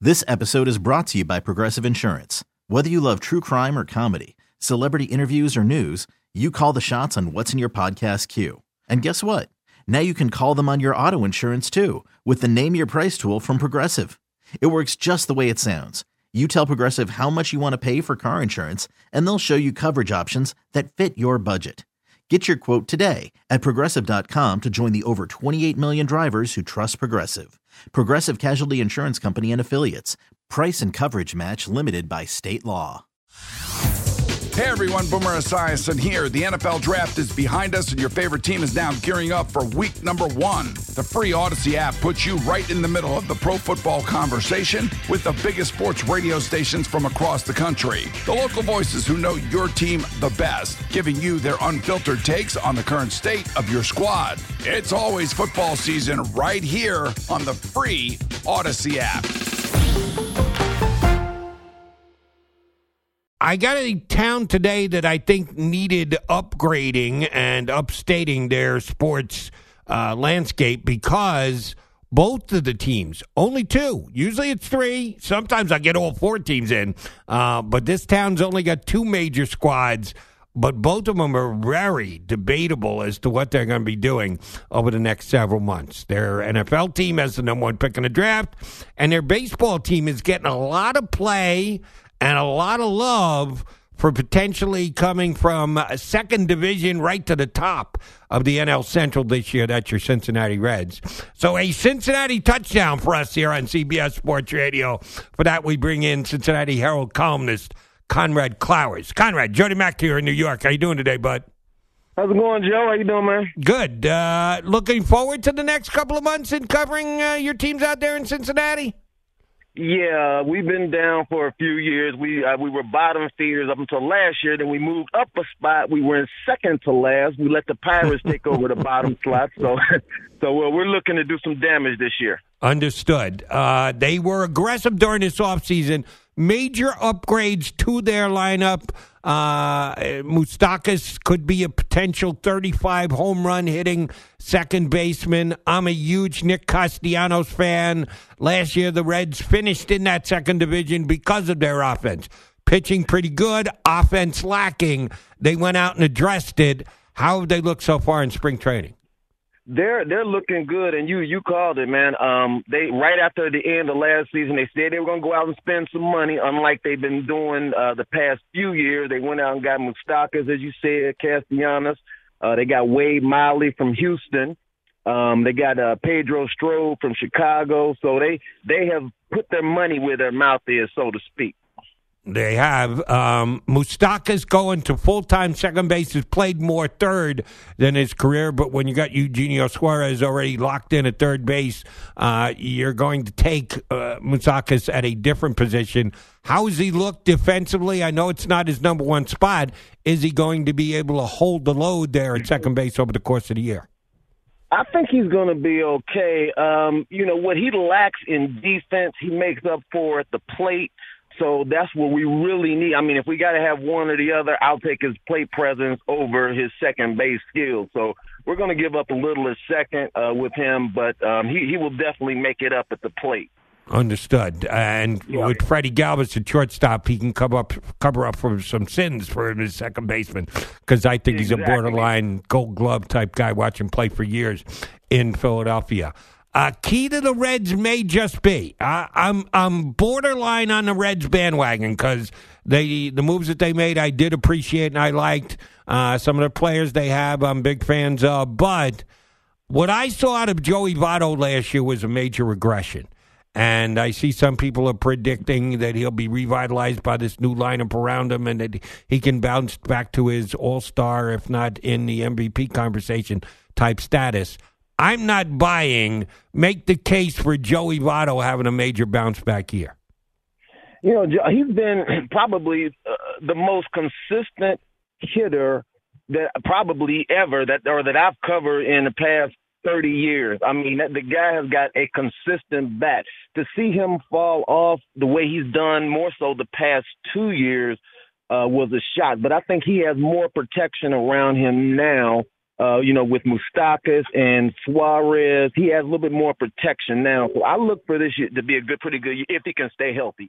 This episode is brought to you by Progressive Insurance. Whether you love true crime or comedy, celebrity interviews or news, you call the shots on what's in your podcast queue. And guess what? Now you can call them on your auto insurance too with the Name Your Price tool from Progressive. It works just the way it sounds. You tell Progressive how much you want to pay for car insurance, and they'll show you coverage options that fit your budget. Get your quote today at Progressive.com to join the over 28 million drivers who trust Progressive. Progressive Casualty Insurance Company and Affiliates. Price and coverage match limited by state law. Hey everyone, Boomer Esiason here. The NFL Draft is behind us and your favorite team is now gearing up for week number 1. The free Odyssey app puts you right in the middle of the pro football conversation with the biggest sports radio stations from across the country. The local voices who know your team the best, giving you their unfiltered takes on the current state of your squad. It's always football season right here on the free Odyssey app. I got a town today that I think needed upgrading and upstating their sports landscape because both of the teams, only 2, usually it's 3, sometimes I get all 4 teams in, but this town's only got 2 major squads, but both of them are very debatable as to what they're going to be doing over the next several months. Their NFL team has the number 1 pick in the draft, and their baseball team is getting a lot of play and a lot of love for potentially coming from second division right to the top of the NL Central this year. That's your Cincinnati Reds. So a Cincinnati touchdown for us here on CBS Sports Radio. For that, we bring in Cincinnati Herald columnist Conrad Clowers. Conrad, Jody Mack here in New York. How you doing today, bud? How's it going, Joe? How you doing, man? Good. Looking forward to the next couple of months in covering your teams out there in Cincinnati? Yeah, we've been down for a few years. We were bottom feeders up until last year. Then we moved up a spot. We were in second to last. We let the Pirates take over the bottom slot. So we're looking to do some damage this year. Understood. They were aggressive during this offseason. Major upgrades to their lineup. Moustakas could be a potential 35 home run hitting second baseman. I'm a huge Nick Castellanos fan. Last year, the Reds finished in that second division because of their offense. Pitching pretty good, offense lacking. They went out and addressed it. How have they looked so far in spring training? They're looking good, and you called it, man. They right after the end of last season, they said they were going to go out and spend some money, unlike they've been doing the past few years. They went out and got Moustakas, as you said, Castellanos. They got Wade Miley from Houston. They got Pedro Strode from Chicago. So they have put their money where their mouth is, so to speak. They have. Moustakas going to full-time second base, has played more third than his career, but when you got Eugenio Suarez already locked in at third base, you're going to take Moustakas at a different position. How does he look defensively? I know it's not his number 1 spot. Is he going to be able to hold the load there at second base over the course of the year? I think he's going to be okay. What he lacks in defense, he makes up for at the plate. So that's what we really need. I mean, if we got to have one or the other, I'll take his plate presence over his second base skills. So we're going to give up a little at second with him, but he will definitely make it up at the plate. Understood. And with Freddie Galvis at shortstop, he can cover up for some sins for his second baseman, because I think he's a borderline Gold Glove type guy. Watch him play for years in Philadelphia. Key to the Reds may just be, I'm borderline on the Reds bandwagon because the moves that they made I did appreciate and I liked. Some of the players they have I'm big fans of. But what I saw out of Joey Votto last year was a major regression. And I see some people are predicting that he'll be revitalized by this new lineup around him and that he can bounce back to his all-star, if not in the MVP conversation, type status. I'm not buying. Make the case for Joey Votto having a major bounce back year. He's been probably the most consistent hitter that probably ever that I've covered in the past 30 years. I mean, the guy has got a consistent bat. To see him fall off the way he's done more so the past 2 years was a shock. But I think he has more protection around him now with Moustakas and Suarez. He has a little bit more protection now. So I look for this year to be pretty good year if he can stay healthy.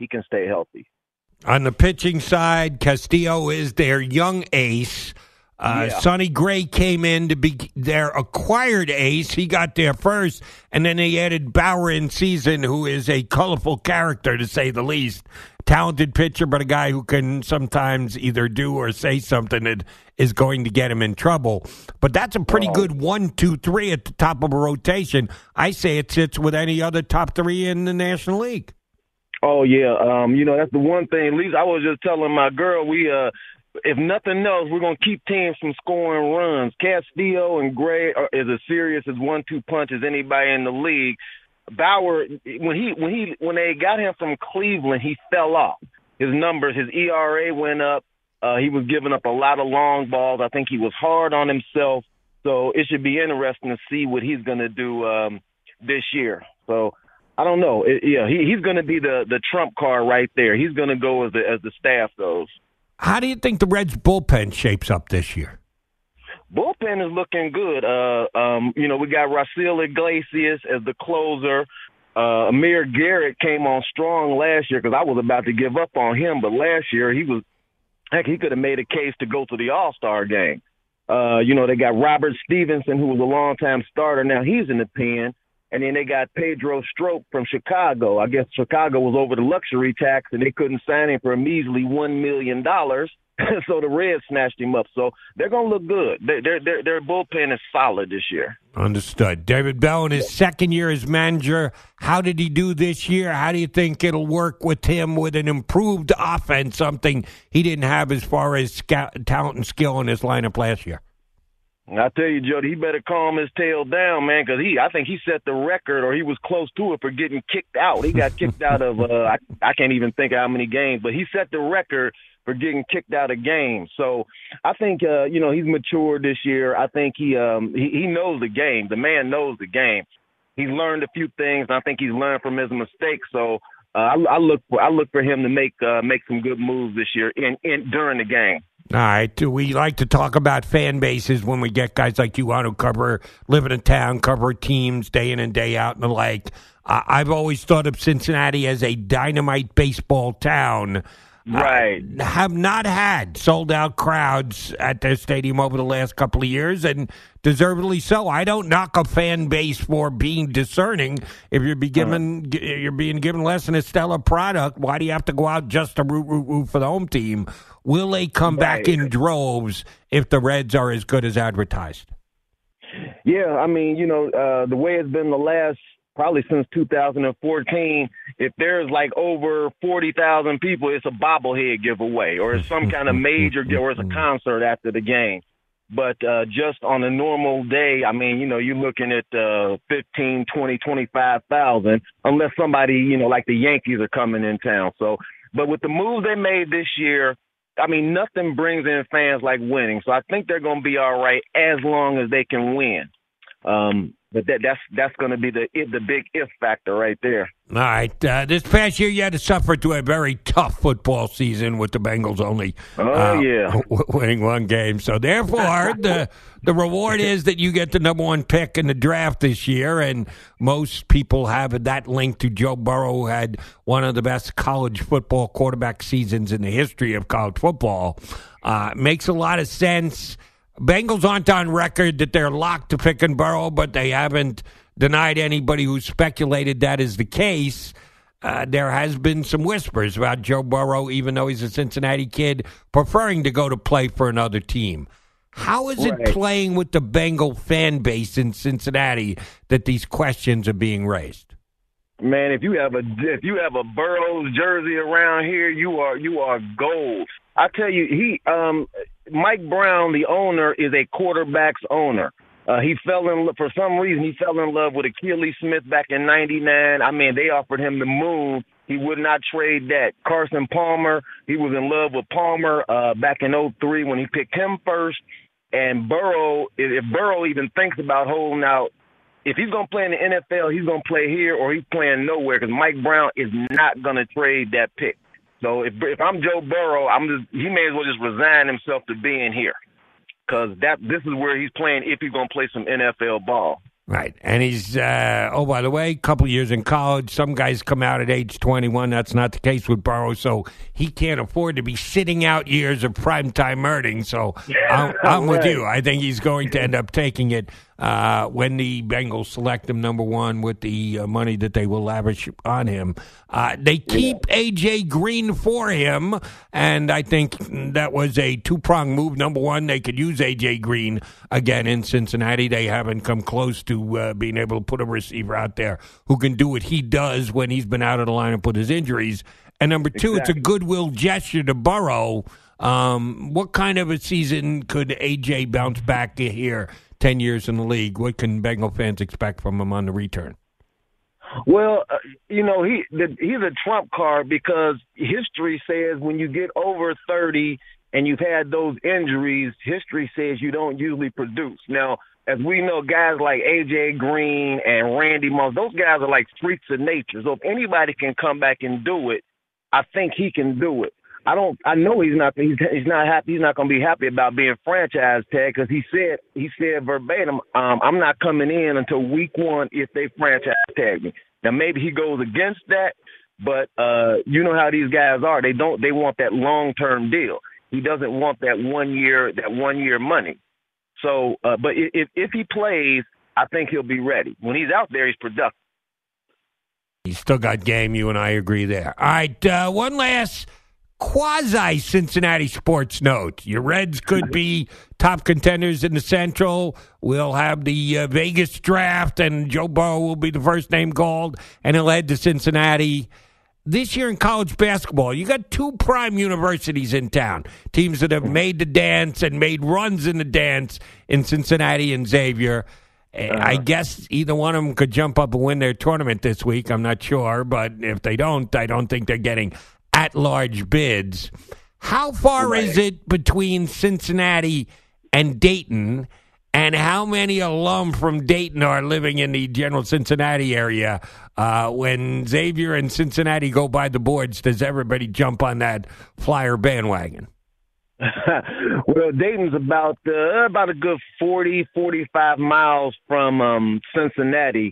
On the pitching side, Castillo is their young ace. Sonny Gray came in to be their acquired ace. He got there first, and then they added Bauer in season, who is a colorful character, to say the least. Talented pitcher, but a guy who can sometimes either do or say something that is going to get him in trouble. But that's a pretty good 1, 2, 3 at the top of a rotation. I say it sits with any other top 3 in the National League. Oh, yeah. That's the one thing. At least I was just telling my girl, if nothing else, we're going to keep teams from scoring runs. Castillo and Gray is as serious as 1-2 punch as anybody in the league. Bauer, when they got him from Cleveland, he fell off. His numbers, his ERA went up. He was giving up a lot of long balls. I think he was hard on himself. So it should be interesting to see what he's going to do this year. So I don't know. He's going to be the trump card right there. He's going to go as the staff goes. How do you think the Reds' bullpen shapes up this year? Bullpen is looking good. We got Raisel Iglesias as the closer. Amir Garrett came on strong last year because I was about to give up on him, but last year he could have made a case to go to the All-Star game. They got Robert Stevenson, who was a longtime starter. Now he's in the pen. And then they got Pedro Strop from Chicago. I guess Chicago was over the luxury tax, and they couldn't sign him for a measly $1 million. So the Reds snatched him up. So they're going to look good. Their bullpen is solid this year. Understood. David Bell in his second year as manager. How did he do this year? How do you think it'll work with him with an improved offense, something he didn't have as far as talent and skill in his lineup last year? I tell you, Jody, he better calm his tail down, man, because I think he set the record, or he was close to it, for getting kicked out. He got kicked out of I can't even think of how many games, but he set the record for getting kicked out of games. So I think he's matured this year. I think he knows the game. The man knows the game. He's learned a few things, and I think he's learned from his mistakes. So I look for him to make some good moves this year during the game. All right. We like to talk about fan bases when we get guys like you on who live in a town, cover teams day in and day out and the like. I've always thought of Cincinnati as a dynamite baseball town. Right. Have not had sold-out crowds at their stadium over the last couple of years, and deservedly so. I don't knock a fan base for being discerning. If you're being given less than a stellar product, why do you have to go out just to root for the home team? Will they come back in droves if the Reds are as good as advertised? Yeah, I mean, the way it's been the last probably since 2014, if there's like over 40,000 people, it's a bobblehead giveaway, or it's some kind of major, or it's a concert after the game. But just on a normal day, I mean, you're looking at 15, 20, 25,000, unless somebody, like the Yankees are coming in town. So, but with the moves they made this year, I mean, nothing brings in fans like winning. So I think they're going to be all right as long as they can win. But that's going to be the big if factor right there. All right. This past year, you had to suffer through a very tough football season with the Bengals only winning one game. So, therefore, the reward is that you get the number one pick in the draft this year, and most people have that link to Joe Burrow, who had one of the best college football quarterback seasons in the history of college football. Makes a lot of sense. Bengals aren't on record that they're locked to picking Burrow, but they haven't denied anybody who speculated that is the case. There has been some whispers about Joe Burrow, even though he's a Cincinnati kid, preferring to go to play for another team. How is it playing with the Bengal fan base in Cincinnati that these questions are being raised? Man, if you have a Burrows jersey around here, you are gold. I tell you, Mike Brown, the owner, is a quarterback's owner. For some reason, he fell in love with Achilles Smith back in '99. I mean, they offered him the moon. He would not trade that. Carson Palmer, he was in love with Palmer back in '03 when he picked him first. And Burrow, if Burrow even thinks about holding out, if he's going to play in the NFL, he's going to play here or he's playing nowhere, because Mike Brown is not going to trade that pick. So if I'm Joe Burrow, he may as well just resign himself to being here. because this is where he's playing if he's going to play some NFL ball. Right. And he's, by the way, a couple years in college. Some guys come out at age 21. That's not the case with Burrow, so he can't afford to be sitting out years of primetime earnings. So I'm with you. I think he's going to end up taking it when the Bengals select him number one with the money that they will lavish on him. They keep A.J. Green for him, and I think that was a two-pronged move. Number one, they could use A.J. Green again in Cincinnati. They haven't come close to being able to put a receiver out there who can do what he does when he's been out of the lineup with his injuries. And number two, It's a goodwill gesture to Burrow. What kind of a season could A.J. bounce back here 10 years in the league? What can Bengal fans expect from him on the return? Well, he's a trump card because history says when you get over 30 and you've had those injuries, history says you don't usually produce. Now, as we know, guys like A.J. Green and Randy Moss, those guys are like freaks of nature. So if anybody can come back and do it, I think he can do it. I know he's not happy. He's not going to be happy about being franchise tagged because he said verbatim, I'm not coming in until week 1 if they franchise tag me. Now maybe he goes against that, but you know how these guys are. They want that long-term deal. He doesn't want that 1 year money. So, but if he plays, I think he'll be ready. When he's out there, he's productive. He's still got game. You and I agree there. All right, one last quasi-Cincinnati sports note. Your Reds could be top contenders in the Central. We'll have the Vegas draft, and Joe Burrow will be the first name called, and he'll head to Cincinnati. This year in college basketball, you got 2 prime universities in town, teams that have made the dance and made runs in the dance in Cincinnati and Xavier. I guess either one of them could jump up and win their tournament this week. I'm not sure, but if they don't, I don't think they're getting at-large bids. How far is it between Cincinnati and Dayton, and how many alum from Dayton are living in the general Cincinnati area? When Xavier and Cincinnati go by the boards, does everybody jump on that Flyer bandwagon? Well, Dayton's about a good 40, 45 miles from Cincinnati.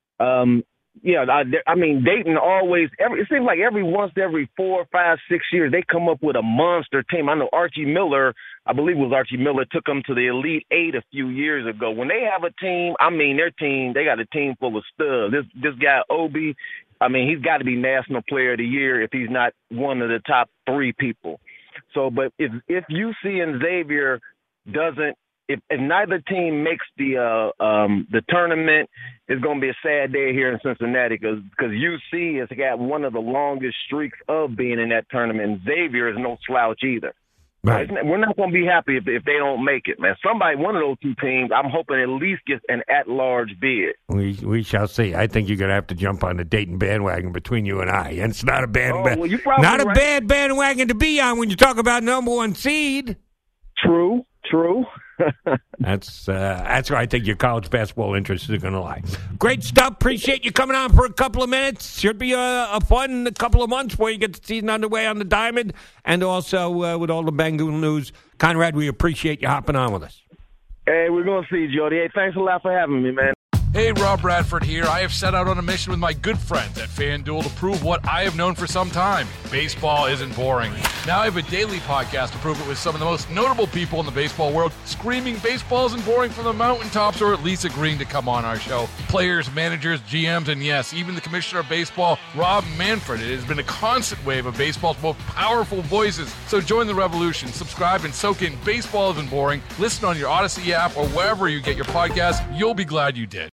I mean, Dayton always, it seems like every 4, 5, 6 years, they come up with a monster team. I know Archie Miller, I believe it was Archie Miller, took them to the Elite 8 a few years ago. When they have a team, I mean, their team, they got a team full of studs. This guy, Obi, I mean, he's got to be National Player of the Year if he's not one of the top 3 people. So, but if UC and Xavier if neither team makes the tournament, it's going to be a sad day here in Cincinnati because UC has got one of the longest streaks of being in that tournament. And Xavier is no slouch either. Right. We're not going to be happy if they don't make it, man. One of those 2 teams, I'm hoping at least gets an at-large bid. We shall see. I think you're going to have to jump on the Dayton bandwagon between you and I. And it's not a bad bandwagon to be on when you talk about number 1 seed. True. That's where I think your college basketball interests are going to lie. Great stuff. Appreciate you coming on for a couple of minutes. Should be a fun couple of months before you get the season underway on the Diamond, and also with all the Bengal news. Conrad, we appreciate you hopping on with us. Hey, we're going to see you, Jody. Hey, thanks a lot for having me, man. Hey, Rob Bradford here. I have set out on a mission with my good friends at FanDuel to prove what I have known for some time. Baseball isn't boring. Now I have a daily podcast to prove it with some of the most notable people in the baseball world, screaming baseball isn't boring from the mountaintops, or at least agreeing to come on our show. Players, managers, GMs, and yes, even the commissioner of baseball, Rob Manfred. It has been a constant wave of baseball's most powerful voices. So join the revolution. Subscribe and soak in Baseball Isn't Boring. Listen on your Odyssey app or wherever you get your podcasts. You'll be glad you did.